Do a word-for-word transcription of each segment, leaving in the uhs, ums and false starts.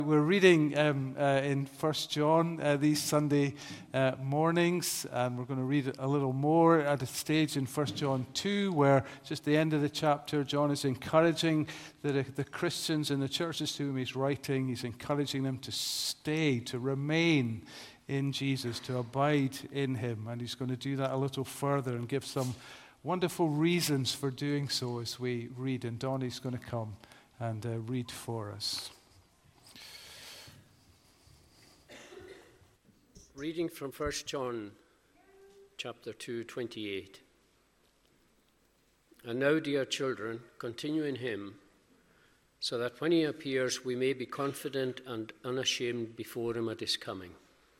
We're reading um, uh, in First John uh, these Sunday uh, mornings, and we're going to read a little more at a stage in First John two, where just the end of the chapter, John is encouraging the, the Christians in the churches to whom he's writing. He's encouraging them to stay, to remain in Jesus, to abide in him, and he's going to do that a little further and give some wonderful reasons for doing so as we read, and Donnie's going to come and uh, read for us. Reading from First John chapter two, twenty-eight. And now, dear children, continue in him, so that when he appears we may be confident and unashamed before him at his coming.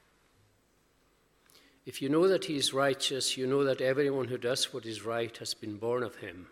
If you know that he is righteous, you know that everyone who does what is right has been born of him.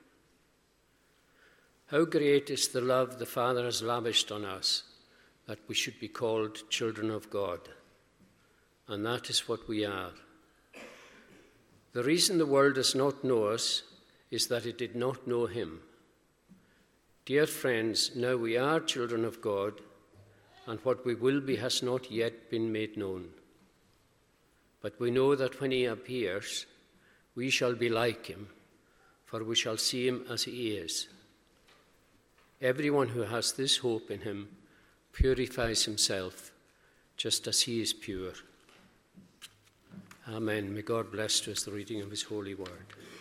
How great is the love the Father has lavished on us, that we should be called children of God. And that is what we are. The reason the world does not know us is that it did not know him. Dear friends, now we are children of God, and what we will be has not yet been made known. But we know that when he appears, we shall be like him, for we shall see him as he is. Everyone who has this hope in him purifies himself, just as he is pure. Amen. May God bless to us the reading of his holy word.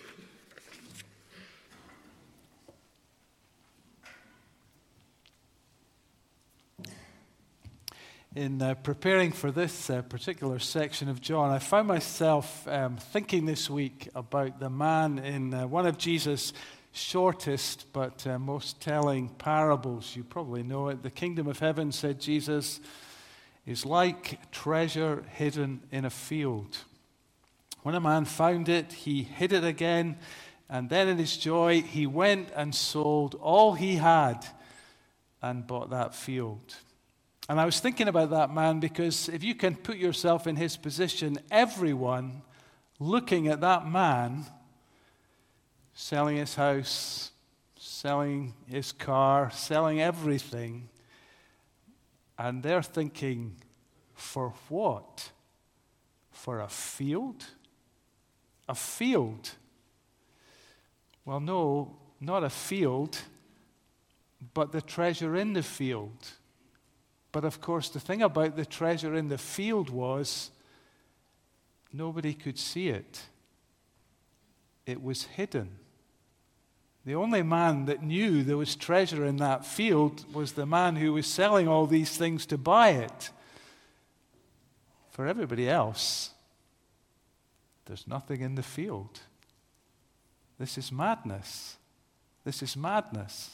In uh, preparing for this uh, particular section of John, I found myself um, thinking this week about the man in uh, one of Jesus' shortest but uh, most telling parables. You probably know it. The kingdom of heaven, said Jesus, is like treasure hidden in a field. When a man found it, he hid it again, and then in his joy, he went and sold all he had and bought that field. And I was thinking about that man because if you can put yourself in his position, everyone looking at that man, selling his house, selling his car, selling everything, and they're thinking, for what? For a field? A field? Well, no, not a field, but the treasure in the field. But of course, the thing about the treasure in the field was nobody could see it. It was hidden. The only man that knew there was treasure in that field was the man who was selling all these things to buy it. For everybody else, there's nothing in the field. This is madness. This is madness.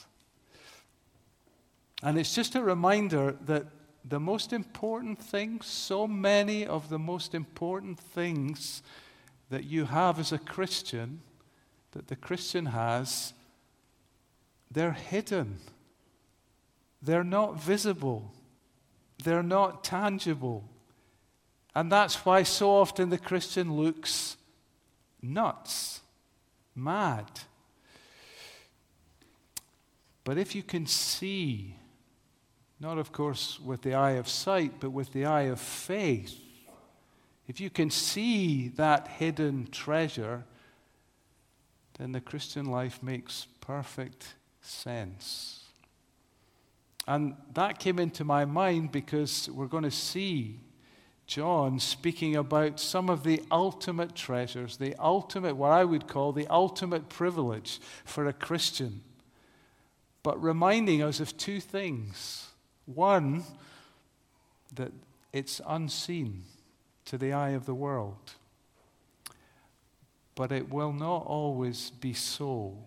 And it's just a reminder that the most important things, so many of the most important things that you have as a Christian, that the Christian has, they're hidden. They're not visible. They're not tangible. And that's why so often the Christian looks nuts, mad. But if you can see, not of course with the eye of sight, but with the eye of faith, if you can see that hidden treasure, then the Christian life makes perfect sense. And that came into my mind because we're going to see John speaking about some of the ultimate treasures, the ultimate, what I would call the ultimate privilege for a Christian, but reminding us of two things. One, that it's unseen to the eye of the world, but it will not always be so.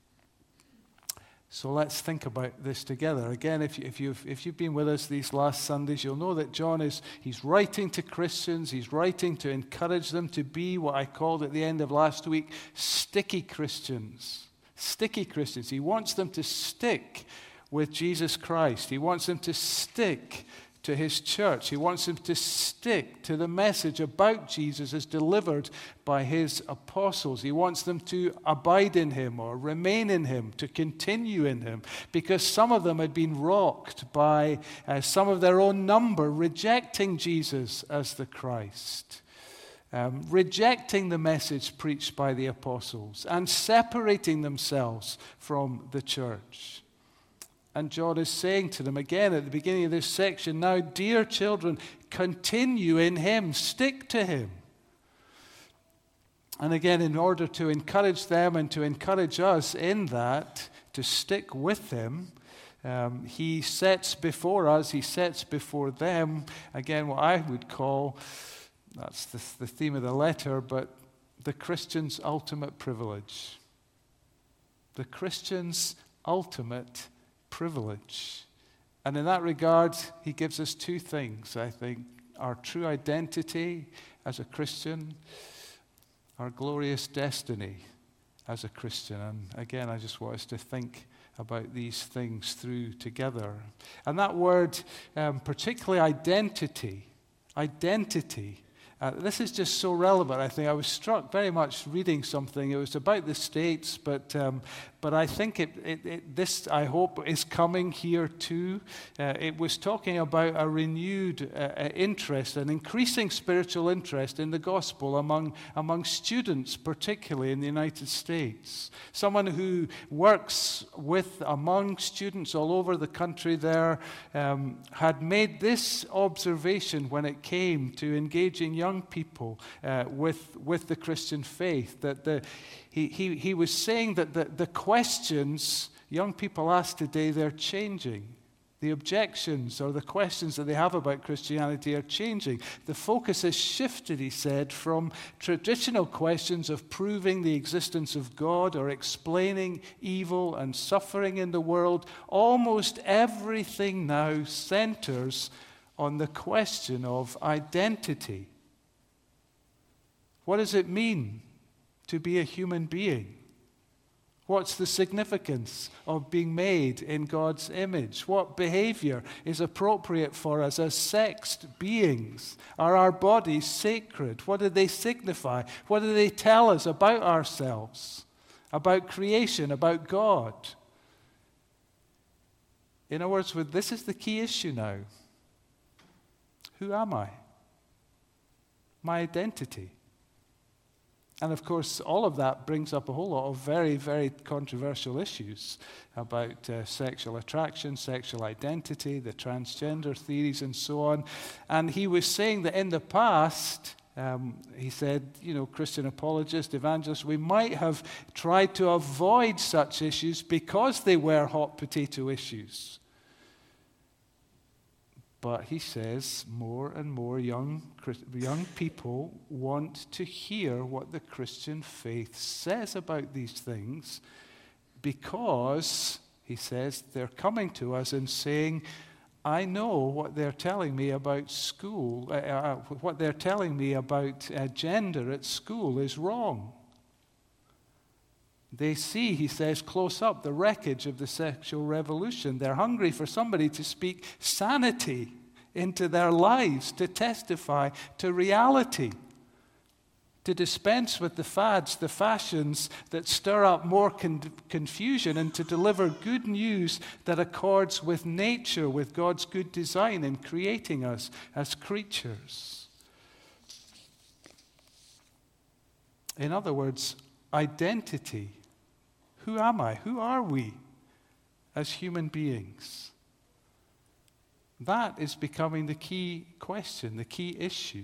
So let's think about this together. Again, if, you, if, you've, if you've been with us these last Sundays, you'll know that John is he's writing to Christians. He's writing to encourage them to be what I called at the end of last week, sticky Christians. Sticky Christians. He wants them to stick with Jesus Christ. He wants them to stick to his church. He wants them to stick to the message about Jesus as delivered by his apostles. He wants them to abide in him or remain in him, to continue in him, because some of them had been rocked by uh, some of their own number rejecting Jesus as the Christ. Um, rejecting the message preached by the apostles and separating themselves from the church. And John is saying to them again at the beginning of this section, now, dear children, continue in him, stick to him. And again, in order to encourage them and to encourage us in that, to stick with him, um, he sets before us, he sets before them, again, what I would call, that's the, the theme of the letter, but the Christian's ultimate privilege. The Christian's ultimate privilege. And in that regard, he gives us two things, I think. Our true identity as a Christian, our glorious destiny as a Christian. And again, I just want us to think about these things through together. And that word, um, particularly identity, identity, Uh, this is just so relevant, I think. I was struck very much reading something. It was about the States, but um, but I think it, it, it this, I hope, is coming here too. Uh, it was talking about a renewed uh, interest, an increasing spiritual interest in the gospel among, among students, particularly in the United States. Someone who works with, among students all over the country there, um, had made this observation when it came to engaging young young people uh, with, with the Christian faith, that the, he, he, he was saying that the, the questions young people ask today, they're changing. The objections or the questions that they have about Christianity are changing. The focus has shifted, he said, from traditional questions of proving the existence of God or explaining evil and suffering in the world. Almost everything now centers on the question of identity. What does it mean to be a human being? What's the significance of being made in God's image? What behavior is appropriate for us as sexed beings? Are our bodies sacred? What do they signify? What do they tell us about ourselves, about creation, about God? In other words, this is the key issue now. Who am I? My identity. And of course, all of that brings up a whole lot of very, very controversial issues about uh, sexual attraction, sexual identity, the transgender theories, and so on. And he was saying that in the past, um, he said, you know, Christian apologists, evangelists, we might have tried to avoid such issues because they were hot potato issues. But he says more and more young, young people want to hear what the Christian faith says about these things because, he says, they're coming to us and saying, I know what they're telling me about school, uh, uh, what they're telling me about uh, gender at school is wrong. They see, he says, close up the wreckage of the sexual revolution. They're hungry for somebody to speak sanity into their lives, to testify to reality, to dispense with the fads, the fashions that stir up more con- confusion, and to deliver good news that accords with nature, with God's good design in creating us as creatures. In other words, identity. Who am I? Who are we as human beings? That is becoming the key question, the key issue.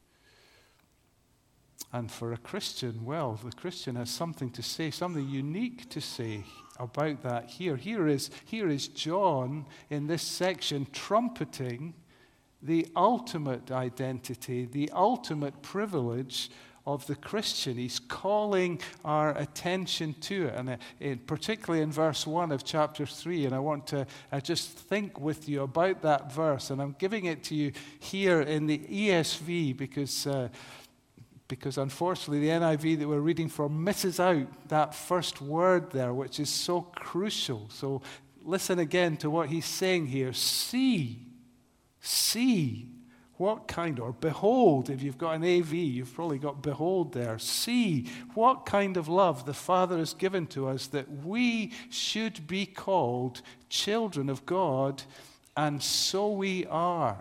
And for a Christian, well, the Christian has something to say, something unique to say about that here. Here is, here is John in this section trumpeting the ultimate identity, the ultimate privilege of the Christian. He's calling our attention to it, and uh, in, particularly in verse one of chapter three, and I want to uh, just think with you about that verse, and I'm giving it to you here in the E S V because uh, because unfortunately the N I V that we're reading from misses out that first word there, which is so crucial. So listen again to what he's saying here. See See what kind, or behold, if you've got an A V, you've probably got behold there. See what kind of love the Father has given to us, that we should be called children of God, and so we are.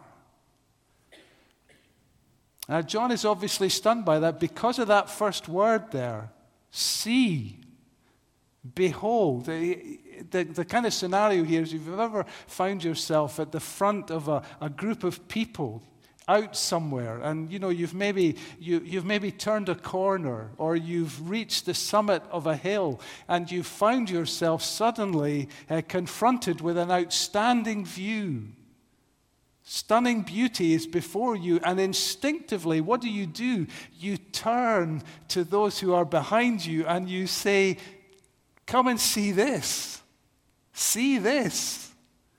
Now, John is obviously stunned by that because of that first word there. See. Behold. The, the, the kind of scenario here is if you've ever found yourself at the front of a, a group of people out somewhere, and you know you've maybe you, you've maybe turned a corner, or you've reached the summit of a hill, and you've found yourself suddenly uh, confronted with an outstanding view. Stunning beauty is before you, and instinctively, what do you do? You turn to those who are behind you and you say, come and see this. See this.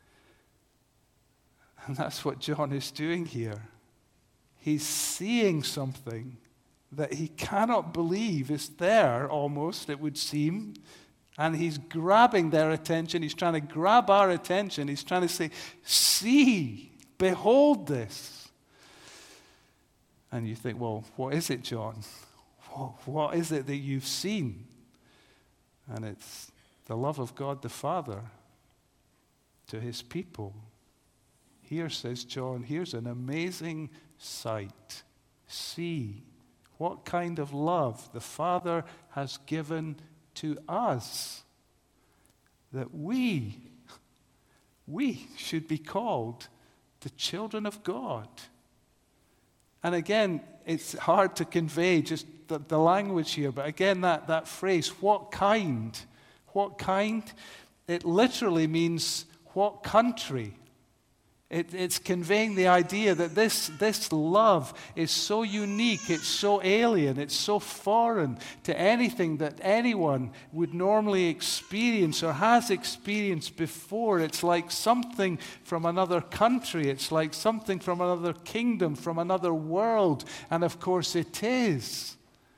And that's what John is doing here. He's seeing something that he cannot believe is there, almost, it would seem. And he's grabbing their attention. He's trying to grab our attention. He's trying to say, see, behold this. And you think, well, what is it, John? What is it that you've seen? And it's the love of God the Father to his people. Here, says John, here's an amazing sight. See what kind of love the Father has given to us, that we, we should be called the children of God. And again, it's hard to convey just the, the language here, but again, that, that phrase, what kind? What kind? It literally means what country. It, it's conveying the idea that this, this love is so unique, it's so alien, it's so foreign to anything that anyone would normally experience or has experienced before. It's like something from another country. It's like something from another kingdom, from another world. And of course it is.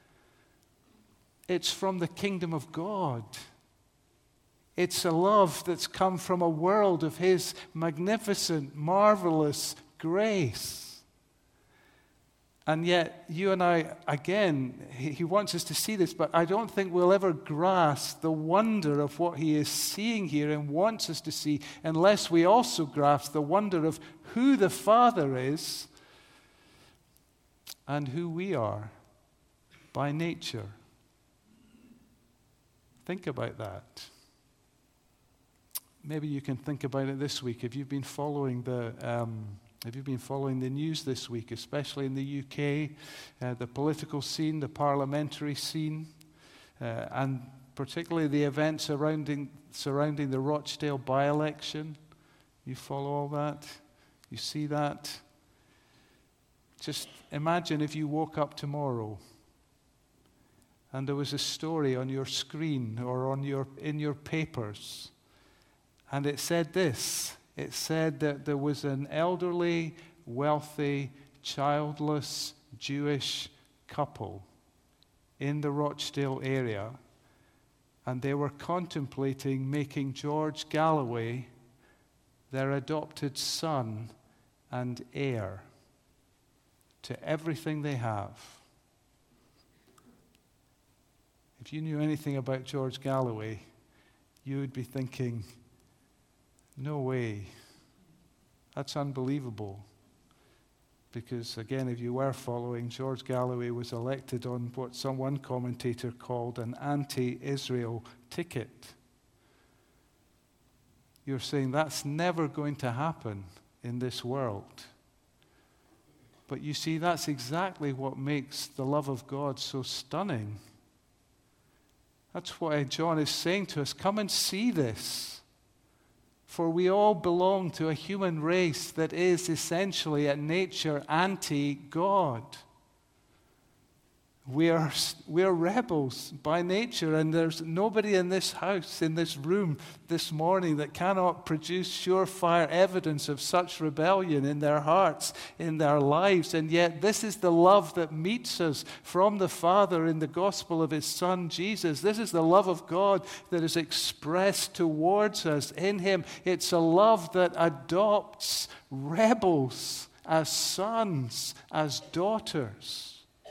It's from the kingdom of God. It's a love that's come from a world of his magnificent, marvelous grace. And yet, you and I, again, he, he wants us to see this, but I don't think we'll ever grasp the wonder of what he is seeing here and wants us to see unless we also grasp the wonder of who the Father is and who we are by nature. Think about that. Maybe you can think about it this week. If you've been following the, um, if you've been following the news this week, especially in the U K, uh, the political scene, the parliamentary scene, uh, and particularly the events surrounding surrounding the Rochdale by-election, you follow all that, you see that. Just imagine if you woke up tomorrow and there was a story on your screen or on your in your papers. And it said this, it said that there was an elderly, wealthy, childless Jewish couple in the Rochdale area, and they were contemplating making George Galloway their adopted son and heir to everything they have. If you knew anything about George Galloway, you would be thinking, no way. That's unbelievable. Because, again, if you were following, George Galloway was elected on what some one commentator called an anti-Israel ticket. You're saying that's never going to happen in this world. But you see, that's exactly what makes the love of God so stunning. That's why John is saying to us, come and see this. For we all belong to a human race that is essentially at nature anti-God. We are, we are rebels by nature, and there's nobody in this house, in this room this morning that cannot produce surefire evidence of such rebellion in their hearts, in their lives. And yet this is the love that meets us from the Father in the gospel of his Son, Jesus. This is the love of God that is expressed towards us in him. It's a love that adopts rebels as sons, as daughters.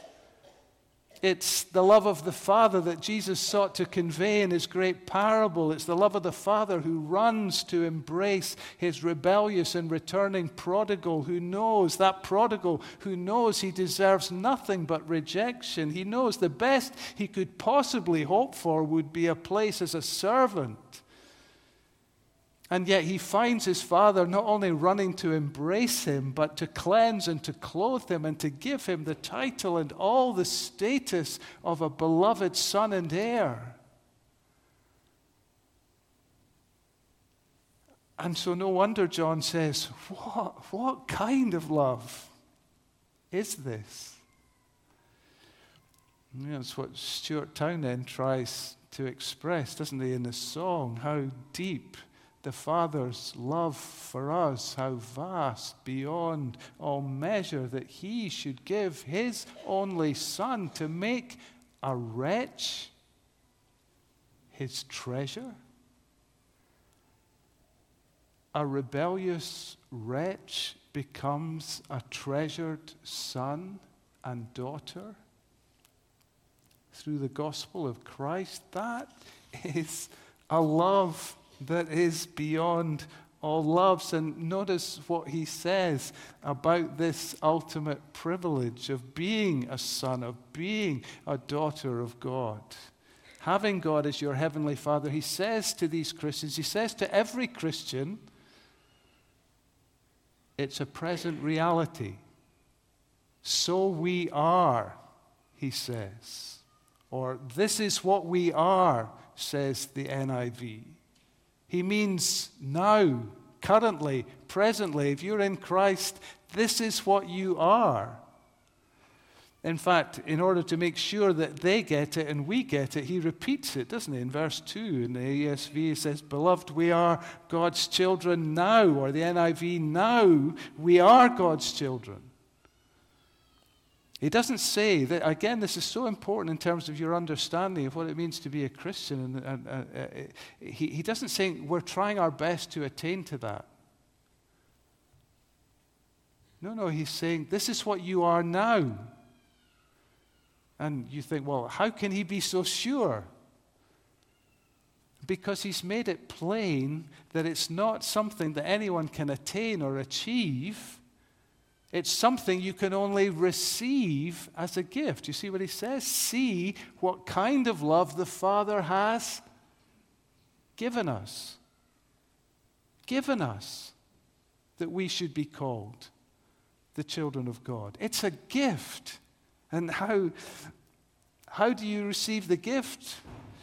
It's the love of the Father that Jesus sought to convey in his great parable. It's the love of the Father who runs to embrace his rebellious and returning prodigal, who knows, that prodigal, who knows he deserves nothing but rejection. He knows the best he could possibly hope for would be a place as a servant. And yet he finds his Father not only running to embrace him, but to cleanse and to clothe him and to give him the title and all the status of a beloved son and heir. And so no wonder John says, what, what kind of love is this? You know, it's what Stuart Townend tries to express, doesn't he, in the song, how deep the Father's love for us, how vast beyond all measure, that he should give his only Son to make a wretch his treasure. A rebellious wretch becomes a treasured son and daughter through the gospel of Christ. That is a love that is beyond all loves. And notice what he says about this ultimate privilege of being a son, of being a daughter of God. Having God as your heavenly Father, he says to these Christians, he says to every Christian, it's a present reality. So we are, he says. Or this is what we are, says the N I V. He means now, currently, presently. If you're in Christ, this is what you are. In fact, in order to make sure that they get it and we get it, he repeats it, doesn't he? In verse two, in the E S V, he says, "Beloved, we are God's children now," or the N I V, "Now we are God's children." He doesn't say that, again, this is so important in terms of your understanding of what it means to be a Christian. And, and uh, uh, he, he doesn't say we're trying our best to attain to that. No, no, he's saying this is what you are now. And you think, well, how can he be so sure? Because he's made it plain that it's not something that anyone can attain or achieve. It's something you can only receive as a gift. You see what he says? See what kind of love the Father has given us. Given us that we should be called the children of God. It's a gift. And how, how do you receive the gift?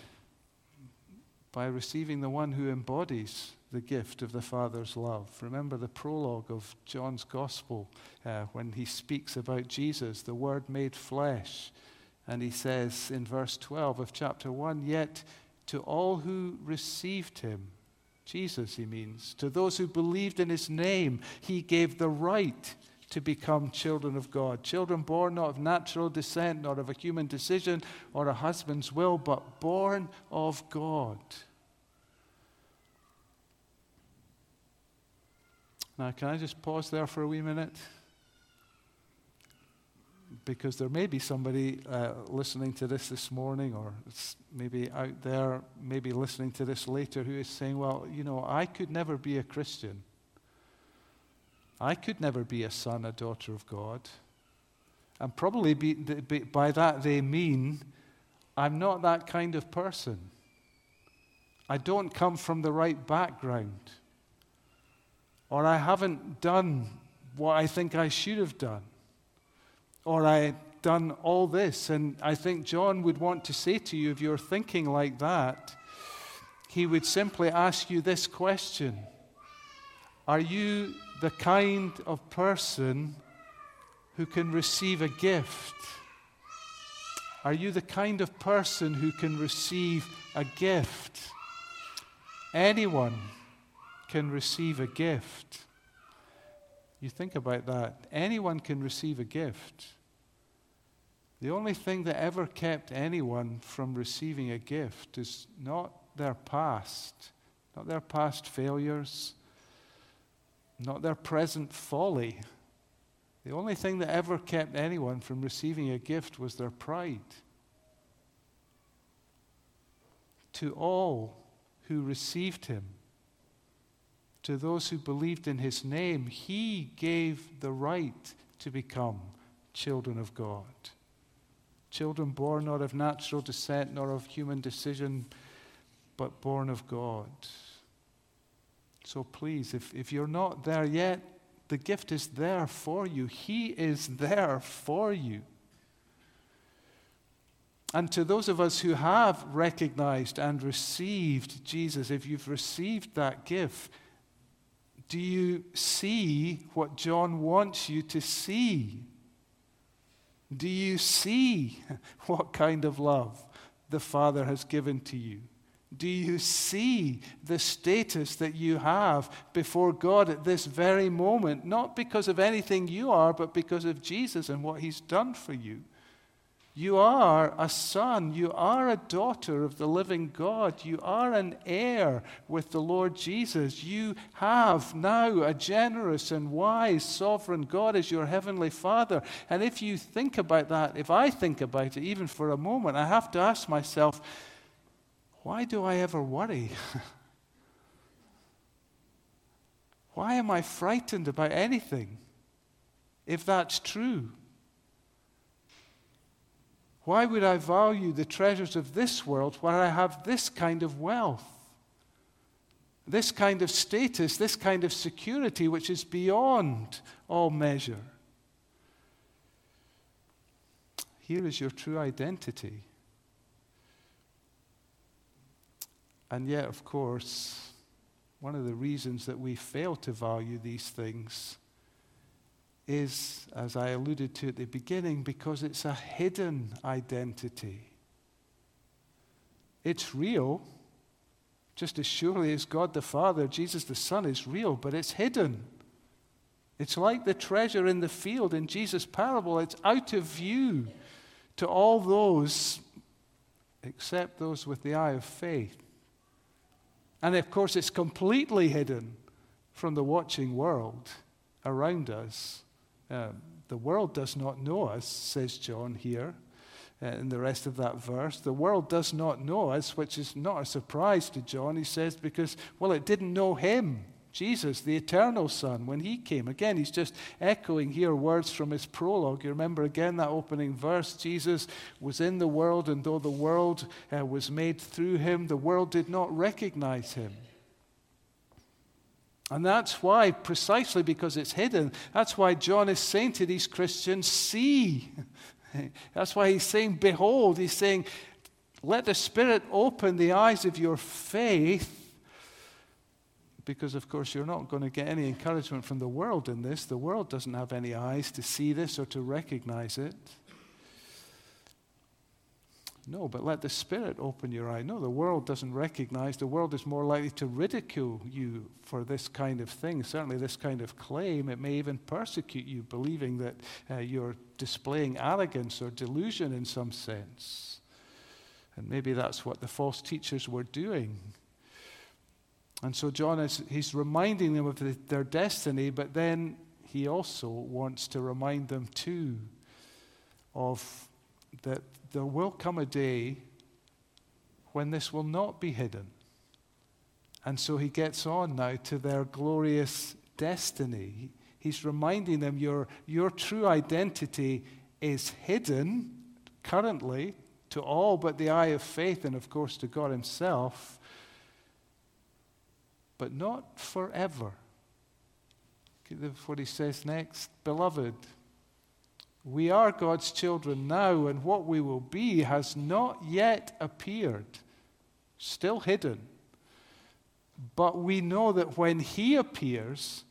By receiving the one who embodies the gift of the Father's love. Remember the prologue of John's Gospel uh, when he speaks about Jesus, the Word made flesh. And he says in verse twelve of chapter one, "Yet to all who received him," Jesus he means, "to those who believed in his name, he gave the right to become children of God. Children born not of natural descent, not of a human decision or a husband's will, but born of God." Now, can I just pause there for a wee minute? Because there may be somebody uh, listening to this this morning, or it's maybe out there, maybe listening to this later, who is saying, well, you know, I could never be a Christian. I could never be a son, a daughter of God. And probably be, be, by that they mean, I'm not that kind of person. I don't come from the right background. Or I haven't done what I think I should have done. Or I've done all this. And I think John would want to say to you, if you're thinking like that, he would simply ask you this question: are you the kind of person who can receive a gift? Are you the kind of person who can receive a gift? Anyone can receive a gift. You think about that. Anyone can receive a gift. The only thing that ever kept anyone from receiving a gift is not their past, not their past failures, not their present folly. The only thing that ever kept anyone from receiving a gift was their pride. To all who received him, to those who believed in his name, he gave the right to become children of God. Children born not of natural descent nor of human decision, but born of God. So please, if, if you're not there yet, the gift is there for you. He is there for you. And to those of us who have recognized and received Jesus, if you've received that gift, do you see what John wants you to see? Do you see what kind of love the Father has given to you? Do you see the status that you have before God at this very moment? Not because of anything you are, but because of Jesus and what he's done for you. You are a son. You are a daughter of the living God. You are an heir with the Lord Jesus. You have now a generous and wise sovereign God as your heavenly Father. And if you think about that, if I think about it even for a moment, I have to ask myself, why do I ever worry? Why am I frightened about anything if that's true? Why would I value the treasures of this world where I have this kind of wealth, this kind of status, this kind of security which is beyond all measure? Here is your true identity. And yet, of course, one of the reasons that we fail to value these things is, as I alluded to at the beginning, because it's a hidden identity. It's real, just as surely as God the Father, Jesus the Son is real, but it's hidden. It's like the treasure in the field in Jesus' parable. It's out of view to all those except those with the eye of faith. And of course, it's completely hidden from the watching world around us. Um, the world does not know us, says John here uh, in the rest of that verse. The world does not know us, which is not a surprise to John, he says, because, well, it didn't know him, Jesus, the eternal Son, when he came. Again, he's just echoing here words from his prologue. You remember again that opening verse, Jesus was in the world, and though the world uh, was made through him, the world did not recognize him. And that's why, precisely because it's hidden, that's why John is saying to these Christians, see. That's why he's saying, behold. He's saying, let the Spirit open the eyes of your faith. Because, of course, you're not going to get any encouragement from the world in this. The world doesn't have any eyes to see this or to recognize it. No, but let the Spirit open your eye. No, the world doesn't recognize. The world is more likely to ridicule you for this kind of thing, certainly this kind of claim. It may even persecute you, believing that uh, you're displaying arrogance or delusion in some sense. And maybe that's what the false teachers were doing. And so John is he's reminding them of the, their destiny, but then he also wants to remind them too of that there will come a day when this will not be hidden. And so he gets on now to their glorious destiny. He's reminding them your, your true identity is hidden currently to all but the eye of faith and, of course, to God himself, but not forever. Look what he says next. Beloved, we are God's children now, and what we will be has not yet appeared, still hidden. But we know that when he appears,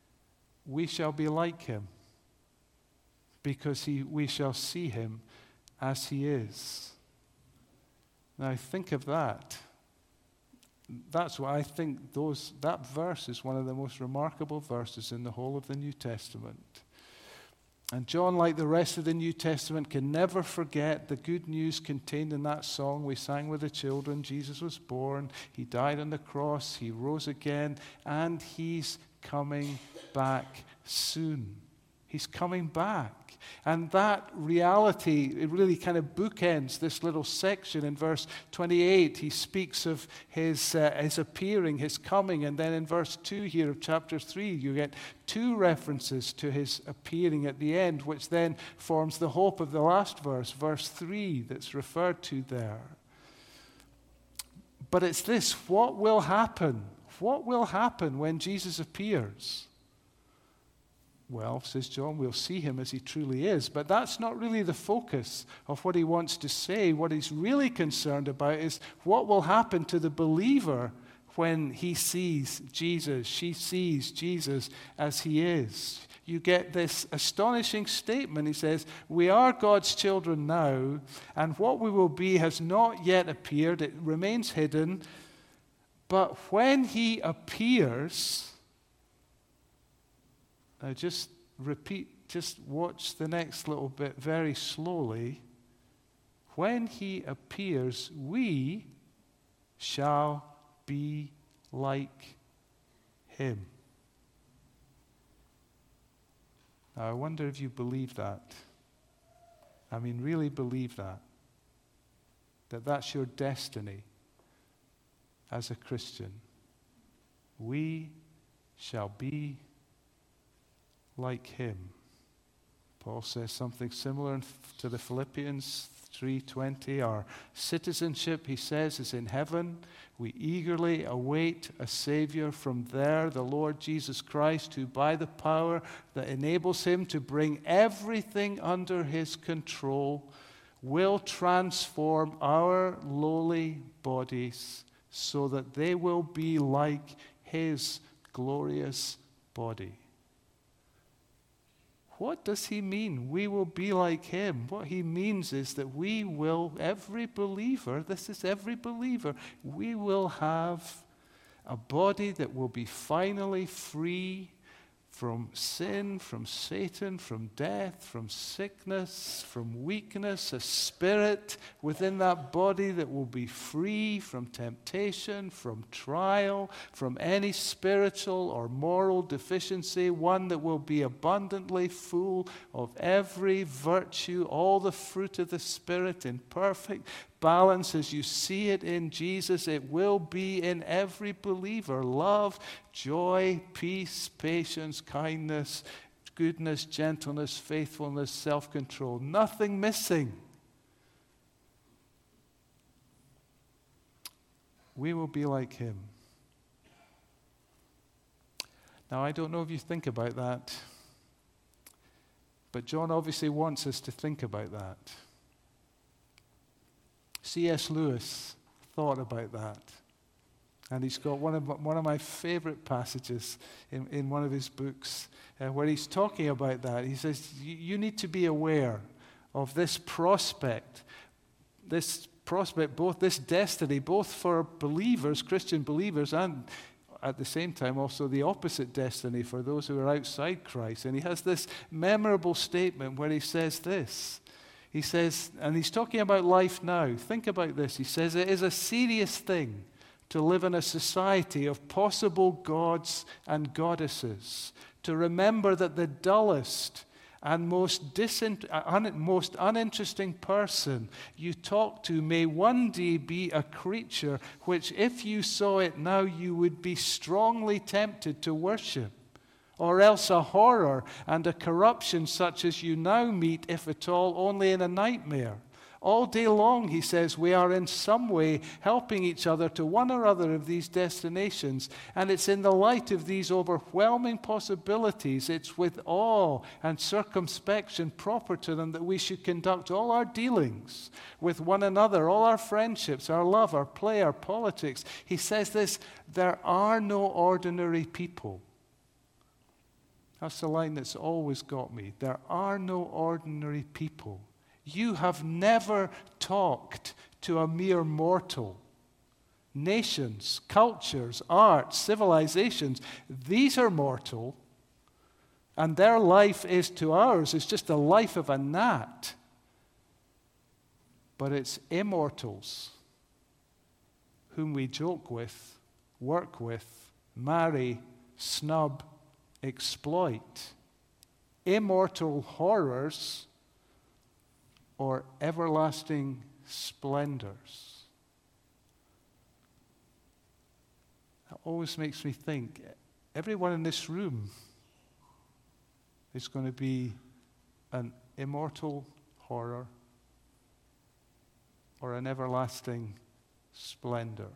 we shall be like him, because he, we shall see him as he is. Now think of that. That's why I think those that verse is one of the most remarkable verses in the whole of the New Testament. And John, like the rest of the New Testament, can never forget the good news contained in that song we sang with the children. Jesus was born, he died on the cross, he rose again, and he's coming back soon. He's coming back. And that reality, it really kind of bookends this little section. In verse twenty-eight, he speaks of his, uh, his appearing, his coming. And then in verse two here of chapter three, you get two references to his appearing at the end, which then forms the hope of the last verse, verse three, that's referred to there. But it's this: what will happen? What will happen when Jesus appears? Well, says John, we'll see him as he truly is. But that's not really the focus of what he wants to say. What he's really concerned about is what will happen to the believer when he sees Jesus, she sees Jesus as he is. You get this astonishing statement. He says, we are God's children now, and what we will be has not yet appeared. It remains hidden. But when he appears... Now just repeat, just watch the next little bit very slowly. When he appears, we shall be like him. Now I wonder if you believe that. I mean, really believe that. That that's your destiny as a Christian. We shall be like him. Paul says something similar to the Philippians three twenty. Our citizenship, he says, is in heaven. We eagerly await a Savior from there, the Lord Jesus Christ, who by the power that enables him to bring everything under his control will transform our lowly bodies so that they will be like his glorious body. What does he mean? We will be like him. What he means is that we will, every believer, this is every believer, we will have a body that will be finally free from sin, from Satan, from death, from sickness, from weakness, a spirit within that body that will be free from temptation, from trial, from any spiritual or moral deficiency, one that will be abundantly full of every virtue, all the fruit of the Spirit in perfect balance as you see it in Jesus. It will be in every believer: love, joy, peace, patience, kindness, goodness, gentleness, faithfulness, self-control. Nothing missing. We will be like him. Now, I don't know if you think about that, but John obviously wants us to think about that. C S Lewis thought about that. And he's got one of my, one of my favorite passages in, in one of his books uh, where he's talking about that. He says, you need to be aware of this prospect, this prospect, both this destiny, both for believers, Christian believers, and at the same time also the opposite destiny for those who are outside Christ. And he has this memorable statement where he says this. He says, and he's talking about life now. Think about this. He says, it is a serious thing to live in a society of possible gods and goddesses, to remember that the dullest and most, disint- un- most uninteresting person you talk to may one day be a creature which, if you saw it now, you would be strongly tempted to worship. Or else a horror and a corruption such as you now meet, if at all, only in a nightmare. All day long, he says, we are in some way helping each other to one or other of these destinations. And it's in the light of these overwhelming possibilities, it's with awe and circumspection proper to them that we should conduct all our dealings with one another, all our friendships, our love, our play, our politics. He says this: there are no ordinary people. That's the line that's always got me. There are no ordinary people. You have never talked to a mere mortal. Nations, cultures, arts, civilizations, these are mortal, and their life is to ours, it's just the life of a gnat. But it's immortals whom we joke with, work with, marry, snub, exploit. Immortal horrors or everlasting splendors. That always makes me think, everyone in this room is going to be an immortal horror or an everlasting splendor.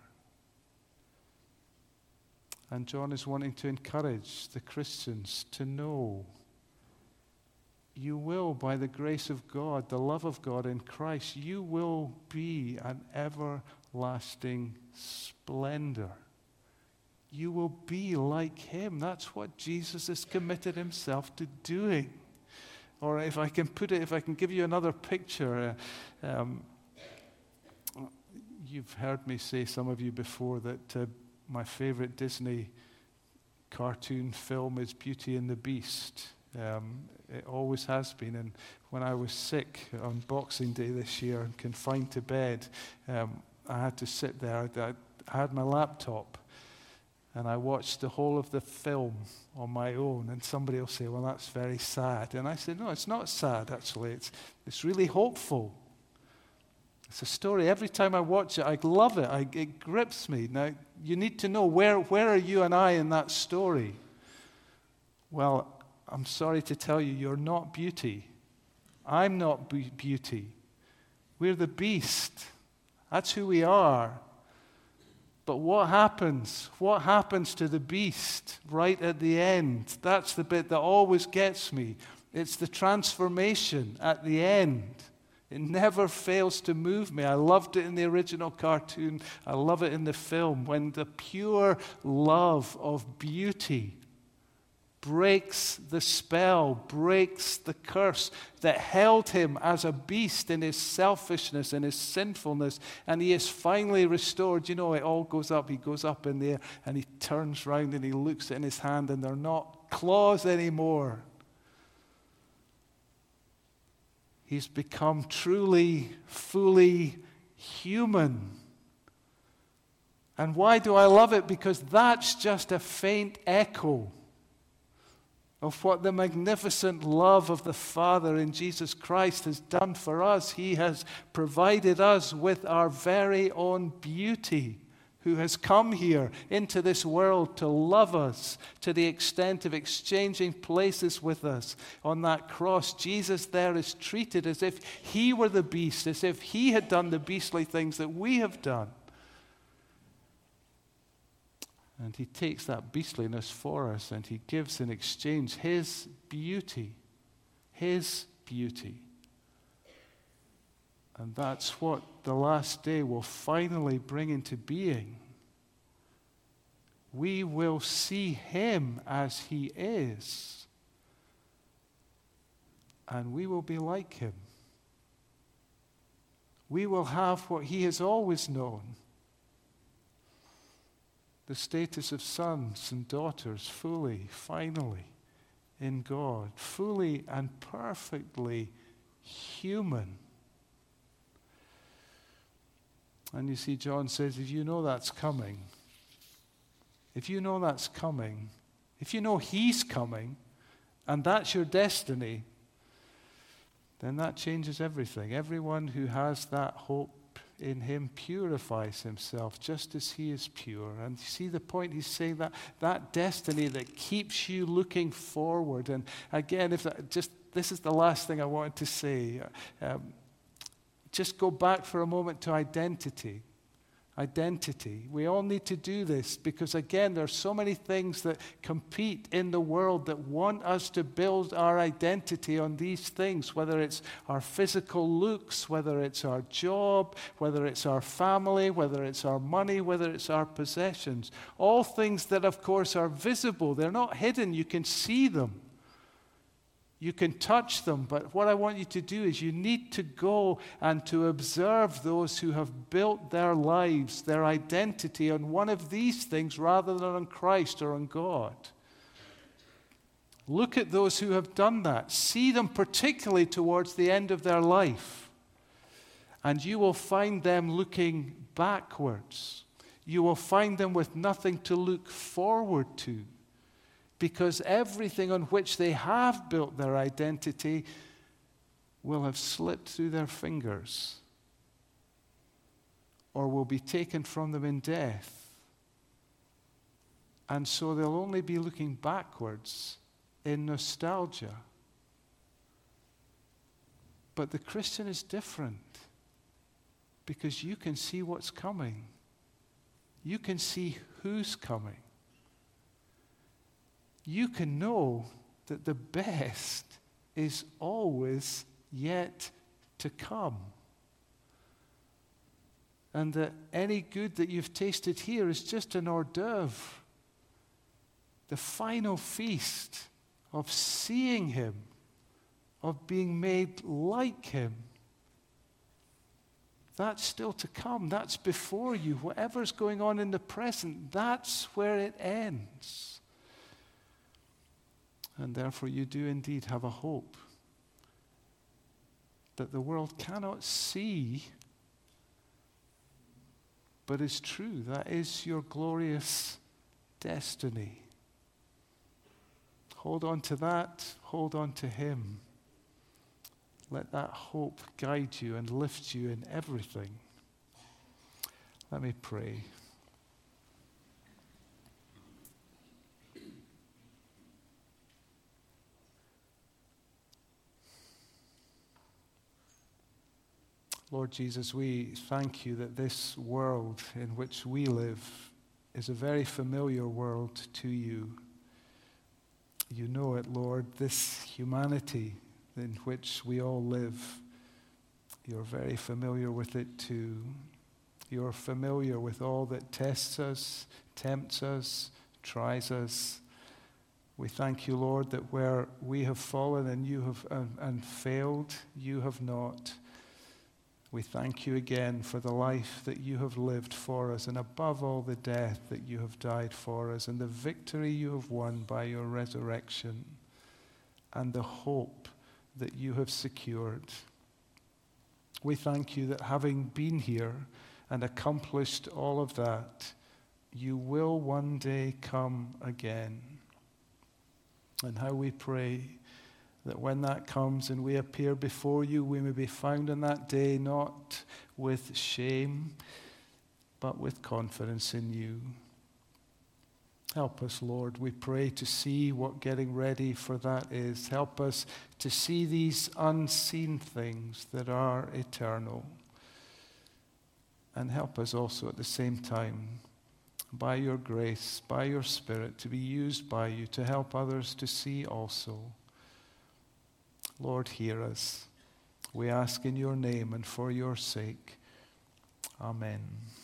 And John is wanting to encourage the Christians to know you will, by the grace of God, the love of God in Christ, you will be an everlasting splendor. You will be like him. That's what Jesus has committed himself to doing. Or if I can put it, if I can give you another picture, uh, um, you've heard me say, some of you before, that uh, my favorite Disney cartoon film is Beauty and the Beast. Um, it always has been. And when I was sick on Boxing Day this year and confined to bed, um, I had to sit there. I, I had my laptop and I watched the whole of the film on my own. And somebody will say, well, that's very sad. And I said, no, it's not sad, actually. It's, it's really hopeful. It's a story. Every time I watch it, I love it. I, it grips me. Now, you need to know, where, where are you and I in that story? Well, I'm sorry to tell you, you're not Beauty. I'm not be- Beauty. We're the Beast. That's who we are. But what happens? What happens to the Beast right at the end? That's the bit that always gets me. It's the transformation at the end. It never fails to move me. I loved it in the original cartoon. I love it in the film. When the pure love of Beauty breaks the spell, breaks the curse that held him as a beast in his selfishness and his sinfulness, and he is finally restored. You know, it all goes up. He goes up in there, and he turns round and he looks in his hand, and they're not claws anymore. He's become truly, fully human. And why do I love it? Because that's just a faint echo of what the magnificent love of the Father in Jesus Christ has done for us. He has provided us with our very own Beauty, who has come here into this world to love us to the extent of exchanging places with us on that cross. Jesus there is treated as if he were the beast, as if he had done the beastly things that we have done. And he takes that beastliness for us, and he gives in exchange his beauty. His beauty. And that's what the last day will finally bring into being. We will see him as he is. And we will be like him. We will have what he has always known. The status of sons and daughters fully, finally, in God. Fully and perfectly human. And you see, John says, if you know that's coming, if you know that's coming, if you know he's coming, and that's your destiny, then that changes everything. Everyone who has that hope in him purifies himself just as he is pure. And you see the point? He's saying that that destiny that keeps you looking forward. And again, if that, just this is the last thing I wanted to say. Um, just go back for a moment to identity. Identity. We all need to do this because, again, there are so many things that compete in the world that want us to build our identity on these things, whether it's our physical looks, whether it's our job, whether it's our family, whether it's our money, whether it's our possessions. All things that, of course, are visible. They're not hidden. You can see them. You can touch them, but what I want you to do is you need to go and to observe those who have built their lives, their identity on one of these things rather than on Christ or on God. Look at those who have done that. See them particularly towards the end of their life. And you will find them looking backwards. You will find them with nothing to look forward to, because everything on which they have built their identity will have slipped through their fingers or will be taken from them in death. And so they'll only be looking backwards in nostalgia. But the Christian is different, because you can see what's coming. You can see who's coming. You can know that the best is always yet to come. And that any good that you've tasted here is just an hors d'oeuvre. The final feast of seeing him, of being made like him. That's still to come. That's before you. Whatever's going on in the present, that's where it ends. And therefore you do indeed have a hope that the world cannot see, but is true. That is your glorious destiny. Hold on to that. Hold on to him. Let that hope guide you and lift you in everything. Let me pray. Lord Jesus, we thank you that this world in which we live is a very familiar world to you. You know it, Lord, this humanity in which we all live. You're very familiar with it too. You're familiar with all that tests us, tempts us, tries us. We thank you, Lord, that where we have fallen and you have and, and failed, you have not. We thank you again for the life that you have lived for us, and above all the death that you have died for us, and the victory you have won by your resurrection, and the hope that you have secured. We thank you that having been here and accomplished all of that, you will one day come again. And how we pray that when that comes and we appear before you, we may be found on that day not with shame, but with confidence in you. Help us, Lord, we pray, to see what getting ready for that is. Help us to see these unseen things that are eternal. And help us also at the same time, by your grace, by your Spirit, to be used by you to help others to see also. Lord, hear us. We ask in your name and for your sake. Amen.